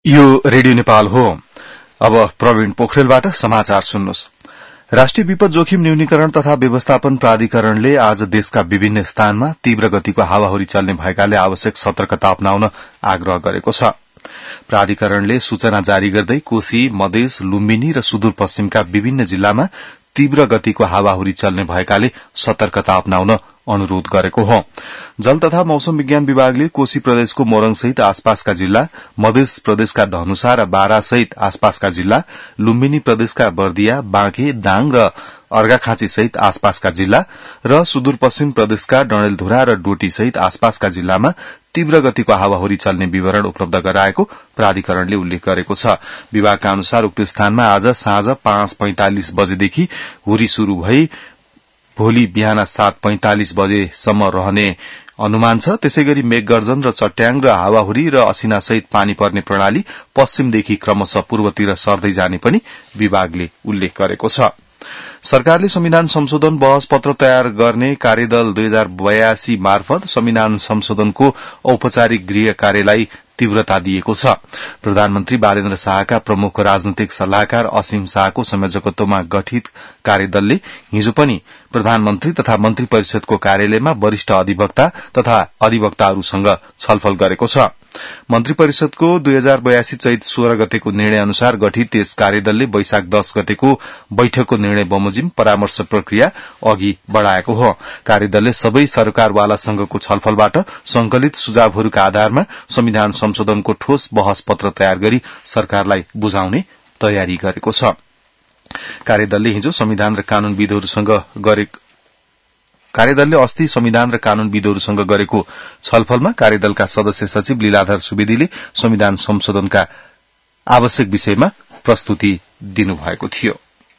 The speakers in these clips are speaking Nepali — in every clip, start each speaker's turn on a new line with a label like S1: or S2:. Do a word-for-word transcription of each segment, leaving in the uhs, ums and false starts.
S1: यो रेडियो नेपाल हो। अब प्रवीण पोखरेलबाट समाचार सुन्नुहोस्। राष्ट्रिय विपद जोखिम न्यूनीकरण तथा व्यवस्थापन प्राधिकरणले आज देशका विभिन्न स्थानमा तीव्र गतिको हावाहुरी चल्ने भएकाले आवश्यक सतर्कता अपनाउन आग्रह गरेको छ। प्राधिकरणले सूचना जारी गर्दै कोशी, मधेस, लुम्बिनी र सुदूरपश्चिमका विभिन्न जिल्लामा तीव्र गतिको हावाहुरी चल्ने भएकाले सतर्कता अपनाउन अनुरोध गरेको हो। जल तथा मौसम विज्ञान विभागले कोशी प्रदेशको मोरङ सहित आसपासका जिल्ला, मधेस प्रदेशका धनुषा र बारा सहित आसपासका जिल्ला, लुम्बिनी प्रदेशका बर्दिया, बाँके, दाङ र अर्घाखाँची सहित आसपासका जिल्ला र सुदूरपश्चिम प्रदेशका डडेलधुरा र डोटी सहित आसपासका जिल्लामा तीव्र गतिको हावाहुरी चल्ने विवरण उपलब्ध गराएको प्राधिकरणले उल्लेख गरेको छ। विभागका अनुसार उक्त स्थानमा आज साँझ पाँच पैंतालिस बजेदेखि हुरी शुरू भई भोलि बिहान सात पैंतालिस बजेसम्म रहने अनुमान छ। त्यसैगरी मेघगर्जन र चट्याङ र हावाहुरी र असिनासहित पानी पर्ने प्रणाली पश्चिमदेखि क्रमशः पूर्वतिर सर्दै जाने पनि विभागले उल्लेख गरेको छ। सरकारले संविधान संशोधन बहस पत्र तयार गर्ने कार्यदल दुई हजार बयासी मार्फत संविधान संशोधनको औपचारिक गृह कार्यलाई तीव्रता दिएको छ। प्रधानमन्त्री बालेन्द्र शाहका प्रमुख राजनैतिक सल्लाहकार असीम शाहको संयोजकत्वमा गठित कार्यदलले हिजो पनि प्रधानमन्त्री तथा मन्त्री परिषदको कार्यालयमा वरिष्ठ अधिवक्ता तथा अधिवक्ताहरूसँग छलफल गरेको छ। मन्त्री परिषदको दुई हजार बयासी चैत सोह्र गतेको निर्णय अनुसार गठित यस कार्यदलले वैशाख दश गतेको बैठकको निर्णय बमोजिम परामर्श प्रक्रिया अघि बढ़ाएको हो। कार्यदलले सबै सरकारवालासँगको छलफलबाट संकलित सुझावहरूका आधारमा संविधान संशोधनको ठोस बहस पत्र तयार गरी सरकारलाई बुझाउने तयारी गरेको छ। कार्यदलले हिजो संविधान र कानूनविदहरूसँग गरेको कार्यदलले अस्ति संविधान र कानूनविदहरूसँग गरेको छलफलमा कार्यदलका सदस्य सचिव लीलाधर सुवेदीले संविधान संशोधनका आवश्यक विषयमा प्रस्तुति दिनुभएको थियो।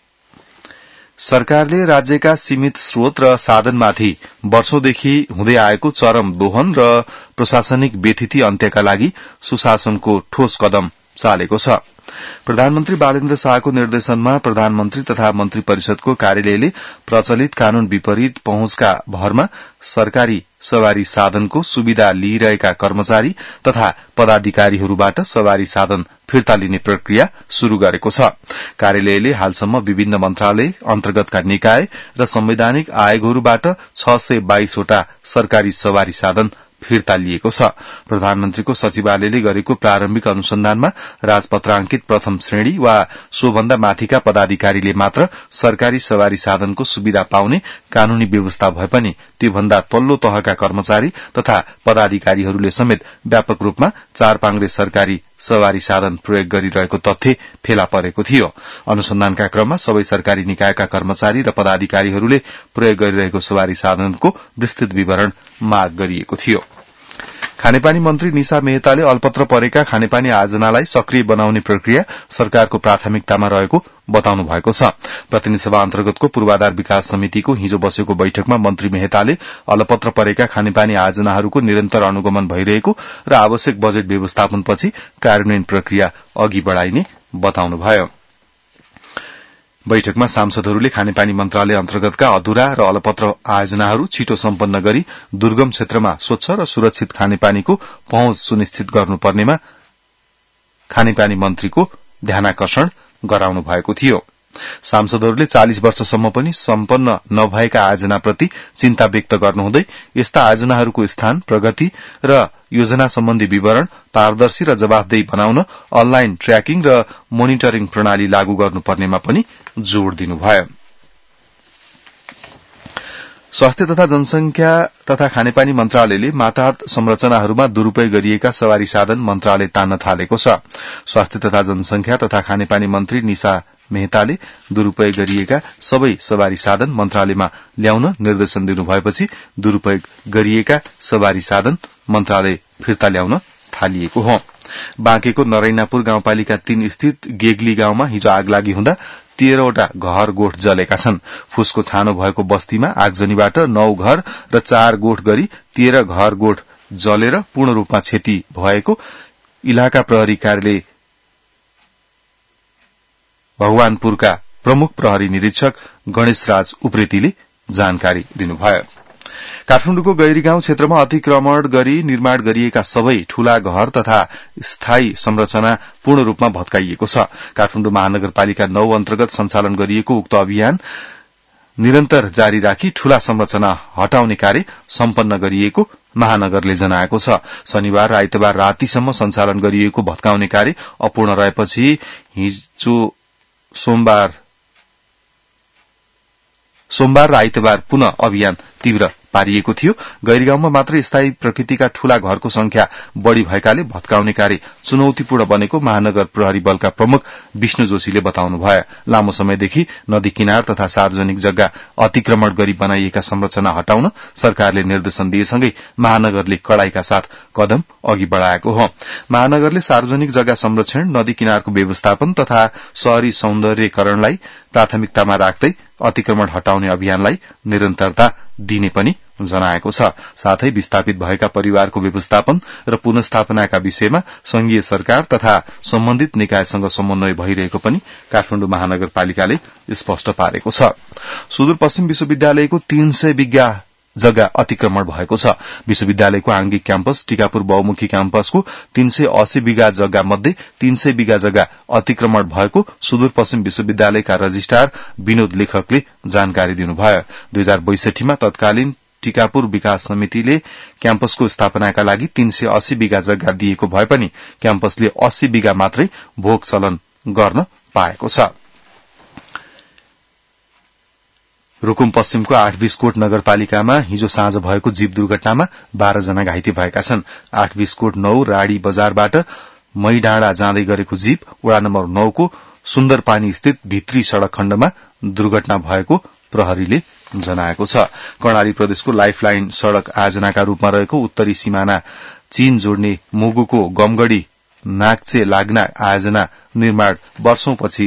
S1: सरकारले राज्यका सीमित स्रोत र साधनमाथि वर्षौंदेखि हुँदै आएको चरम दोहन र प्रशासनिक व्यथिति अन्त्यका लागि सुशासनको ठोस कदम चालेको छ। प्रधानमन्त्री बालेन्द्र शाहको निर्देशनमा प्रधानमन्त्री तथा मन्त्री परिषदको कार्यालयले प्रचलित कानून विपरीत पहुँचका भरमा सरकारी सवारी साधनको सुविधा लिइरहेका कर्मचारी तथा पदाधिकारीहरूबाट सवारी साधन फिर्ता लिने प्रक्रिया शुरू गरेको छ। कार्यालयले हालसम्म विभिन्न मन्त्रालय अन्तर्गतका निकाय र संवैधानिक आयोगहरूबाट छ सय बाइसवटा सरकारी सवारी साधन फिर्ता लिएको छ। प्रधानमन्त्रीको सचिवालयले गरेको प्रारम्भिक अनुसन्धानमा राजपत्रांकित प्रथम श्रेणी वा सोभन्दा माथिका पदाधिकारीले मात्र सरकारी सवारी साधनको सुविधा पाउने कानूनी व्यवस्था भए पनि त्योभन्दा तल्लो तहका कर्मचारी तथा पदाधिकारीहरूले समेत व्यापक रूपमा चार पाङ्ग्रे सरकारी सवारी साधन प्रयोग गरिरहेको तथ्य फेला परेको थियो। अनुसन्धानका क्रममा सबै सरकारी निकायका कर्मचारी र पदाधिकारीहरूले प्रयोग गरिरहेको सवारी साधनको विस्तृत विवरण माग गरिएको थियो। खानेपानी मन्त्री निशा मेहताले अल्पत्र परेका खानेपानी आयोजनालाई सक्रिय बनाउने प्रक्रिया सरकारको प्राथमिकतामा रहेको बताउनु भएको छ। प्रतिनिधि सभा अन्तर्गतको पूर्वाधार विकास समितिको हिजो बसेको बैठकमा मन्त्री मेहताले अलपत्र परेका खानेपानी आयोजनाहरूको निरन्तर अनुगमन भइरहेको र आवश्यक बजेट व्यवस्थापनपछि कार्यान्वयन प्रक्रिया अघि बढ़ाइने बताउनुभयो। बैठकमा सांसदहरूले खानेपानी मन्त्रालय अन्तर्गतका अधूरा र अलपत्र आयोजनाहरू छिटो सम्पन्न गरी दुर्गम क्षेत्रमा स्वच्छ र सुरक्षित खानेपानीको पहुँच सुनिश्चित गर्नुपर्नेमा खानेपानी मन्त्रीको ध्यानाकर्षण गराउनु भएको थियो। सांसदहरूले चालिस वर्षसम्म पनि सम्पन्न नभएका आयोजनाप्रति चिन्ता व्यक्त गर्नुहुँदै यस्ता आयोजनाहरूको स्थान, प्रगति र योजना सम्बन्धी विवरण पारदर्शी र जवाफदेही बनाउन अनलाइन ट्र्याकिङ र मोनिटरिङ प्रणाली लागू गर्नुपर्नेमा पनि जोड़ दिनुभयो। स्वास्थ्य तथा जनसंख्या तथा खानेपानी मन्त्रालयले माताहत संरचनाहरूमा दुरूपयोग गरिएका सवारी साधन मन्त्रालय तान्न थालेको छ। स्वास्थ्य तथा जनसंख्या तथा खानेपानी मन्त्री निशा मेहताले दुरूपयोग गरिएका सबै सवारी साधन मन्त्रालयमा ल्याउन निर्देशन दिनुभएपछि दुरूपयोग गरिएका सवारी साधन मन्त्रालय फिर्ता ल्याउन थालिएको हो। बाँकेको नरैनापुर गाउँपालिका तीन स्थित गेगली गाउँमा हिजो आगलागी हुँदा तेह्रवटा घर गोठ जलेका छन्। फुसको छानो भएको बस्तीमा आगजनीबाट नौ घर र चार गोठ गरी तेह्र घर गोठ जलेर पूर्ण रूपमा क्षति भएको इलाका प्रहरी कार्यालय भगवानपुरका प्रमुख प्रहरी निरीक्षक गणेशराज उप्रेतीले जानकारी दिनुभयो। काठमाडौँको गैरीगाउँ क्षेत्रमा अतिक्रमण गरी निर्माण गरिएका सबै ठूला घर तथा स्थायी संरचना पूर्ण रूपमा भत्काइएको छ। काठमाडौँ महानगरपालिका नौ अन्तर्गत सञ्चालन गरिएको उक्त अभियान निरन्तर जारी राखी ठूला संरचना हटाउने कार्य सम्पन्न गरिएको महानगरले जनाएको छ। शनिबार र आइतबार रातिसम्म सञ्चालन गरिएको भत्काउने कार्य अपूर्ण रहेपछि हिजो सोमबार सोमबार र आइतबार पुनः अभियान तीव्र पारिएको थियो। गैरीगाउँमा मात्र स्थायी प्रकृतिका ठूला घरको संख्या बढ़ी भएकाले भत्काउने कार्य चुनौतीपूर्ण बनेको महानगर प्रहरी बलका प्रमुख विष्णु जोशीले बताउनुभयो। लामो समयदेखि नदी किनार तथा सार्वजनिक जग्गा अतिक्रमण गरी बनाइएका संरचना हटाउन सरकारले निर्देशन दिएसँगै महानगरले कड़ाईका साथ कदम अघि बढ़ाएको हो। महानगरले सार्वजनिक जग्गा संरक्षण, नदी किनारको व्यवस्थापन तथा शहरी सौन्दर्यीकरणलाई प्राथमिकतामा राख्दै अतिक्रमण हटाउने अभियानलाई निरन्तरता दिने पनि जनाएको छ। साथै विस्थापित भएका परिवारको व्यवस्थापन र पुनस्थापनाका विषयमा संघीय सरकार तथा सम्बन्धित निकायसँग समन्वय भइरहेको पनि काठमाडौँ महानगरपालिकाले स्पष्ट पारेको छ। सुदूरपश्चिम विश्वविद्यालयको तीन सय बिघा जग्गा अतिक्रमण भएको छ। विश्वविद्यालयको आंगिक क्याम्पस टीकापुर बहुमुखी क्याम्पसको तीन सय अस्सी बिघा जग्गा मध्ये तीन सय बिघा जग्गा अतिक्रमण भएको सुदूरपश्चिम विश्वविद्यालयका रजिस्ट्रार विनोद लेखकले जानकारी दिनुभयो। दुई हजार बैसठीमा तत्कालीन टीकापुर विकास समितिले क्याम्पसको स्थापनाका लागि तीन सय अस्सी बिघा जग्गा दिएको भए पनि क्याम्पसले अस्सी बिघा मात्रै भोग चलन गर्न पाएको छ। रूकुम पश्चिमको आठ बिस्कोट नगरपालिकामा हिजो साँझ भएको जीप दुर्घटनामा बाह्र जना घाइते भएका छन्। आठ बिस्कोट नौ राडी बजारबाट मैडाँडा जाँदै गरेको जीप वडा नम्बर नौ को सुन्दरपानी स्थित भित्री सड़क खण्डमा दुर्घटना भएको प्रहरीले जनाएको छ। कर्णाली प्रदेशको लाइफलाइन सड़क आयोजनाका रूपमा रहेको उत्तरी सीमाना चीन जोड्ने मुगुको गमगढ़ी नाग्चे लाग्ना आयोजना निर्माण वर्षौंपछि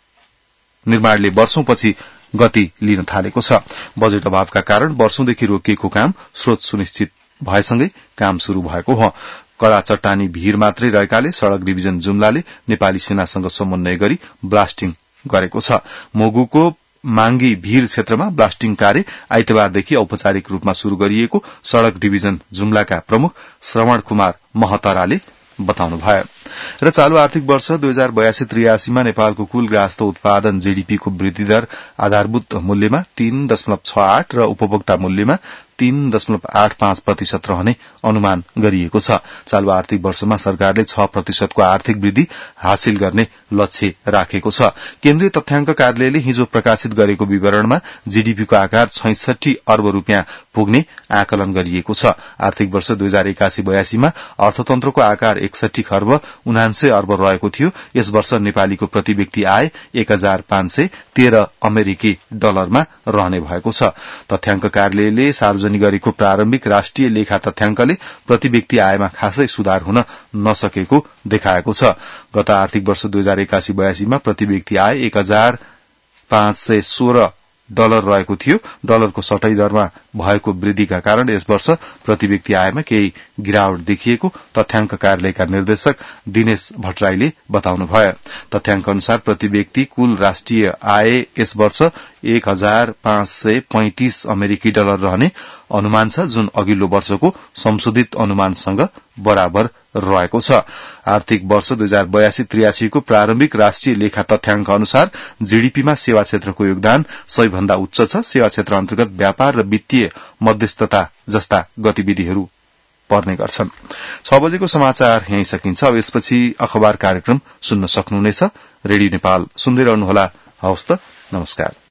S1: निर्माणले वर्षौंपछि गति लिन थालेको छ। बजेट अभावका कारण वर्षौंदेखि रोकिएको काम स्रोत सुनिश्चित भएसँगै काम शुरू भएको हो। कड़ा चट्टानी भीर मात्रै रहेकाले सड़क डिभिजन जुम्लाले नेपाली सेनासँग समन्वय गरी ब्लास्टिङ गरेको छ। मोगुको मांगी भीर क्षेत्रमा ब्लास्टिङ कार्य आइतबारदेखि औपचारिक रूपमा शुरू गरिएको सड़क डिभिजन जुम्लाका प्रमुख श्रवण कुमार महतराले बताउनुभयो। र चालू आर्थिक वर्ष दुई हजार बयासी त्रियासीमा नेपालको कुल ग्राहस्थ उत्पादन जीडीपीको वृद्धि दर आधारभूत मूल्यमा तीन दशमलव छ आठ र उपभोक्ता मूल्यमा तीन दशमलव आठ पाँच प्रतिशत रहने अनुमान गरिएको छ। चालू आर्थिक वर्षमा सरकारले छ प्रतिशतको आर्थिक वृद्धि हासिल गर्ने लक्ष्य राखेको छ। केन्द्रीय तथ्याङ्क कार्यालयले हिजो प्रकाशित गरेको विवरणमा जीडीपीको आकार छैसठी अर्ब रूपियाँ पुग्ने आकलन गरिएको छ। आर्थिक वर्ष दुई हजार एकासी बयासीमा अर्थतन्त्रको आकार एकसठी खर्ब उनान्सय अर्ब रहेको थियो। यस वर्ष नेपालीको प्रति व्यक्ति आय एक हजार पाँच सय तेह्र अमेरिकी डलरमा रहने भएको छ। तथ्याङ्क कार्यालयले सार्वजनिक गरेको प्रारम्भिक राष्ट्रिय लेखा तथ्याङ्कले प्रति व्यक्ति आयमा खासै सुधार हुन नसकेको देखाएको छ। गत आर्थिक वर्ष दुई हजार एकासी बयासीमा प्रति व्यक्ति आय एक हजार पाँच सय सोह्र डलर रहेको थियो। डलरको सटै दरमा भएको वृद्धिका कारण यस वर्ष प्रति व्यक्ति आयमा केही गिरावट देखिएको तथ्याङ्क कार्यालयका निर्देशक दिनेश भट्टराईले बताउनुभयो। तथ्याङ्क अनुसार प्रति व्यक्ति कुल राष्ट्रिय आय यस वर्ष एक हजार पाँच सय पैंतिस अमेरिकी डलर रहने अनुमान छ, जुन अघिल्लो वर्षको संशोधित अनुमानसँग बराबर रहेको छ। आर्थिक वर्ष दुई हजार बयासी त्रियासीको प्रारम्भिक राष्ट्रिय लेखा तथ्याङ्क अनुसार जीडीपीमा सेवा क्षेत्रको योगदान सबैभन्दा उच्च छ। सेवा क्षेत्र अन्तर्गत व्यापार र वित्तीय मध्यस्थता जस्ता गतिविधिहरू पर्ने गर्छन्। छ बजेको समाचार यही सकिन्छ। अब यसपछि अखबार कार्यक्रम सुन्न सक्नुहुनेछ। रेडियो नेपाल सुन्दै रहनुहोला। हवस् त, नमस्कार।